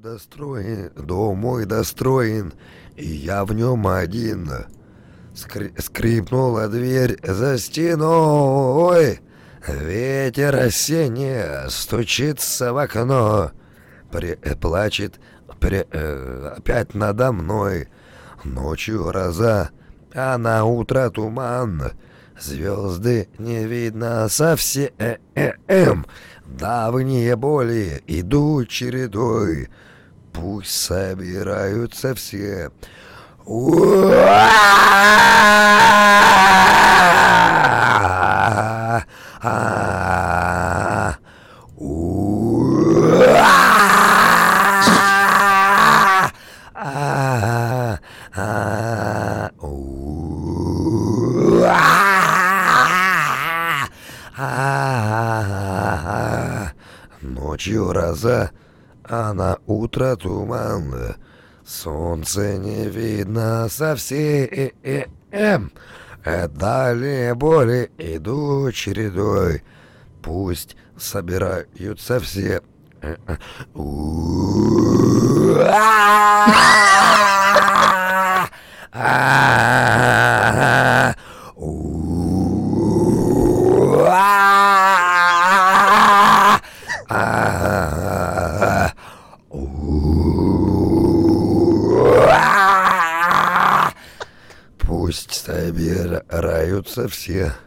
Дом мой достроен, и я в нем один. Скрипнула дверь за стеной. Ветер осенний стучится в окно. Плачет опять надо мной. Ночью гроза, а на утро туман. Звезды не видно совсем. Давние боли идут чередой. Пусть собираются все. Ночью гроза, а на утро туман. Солнце не видно совсем. Далее боли идут чередой. Пусть собираются все. Пусть собираются все.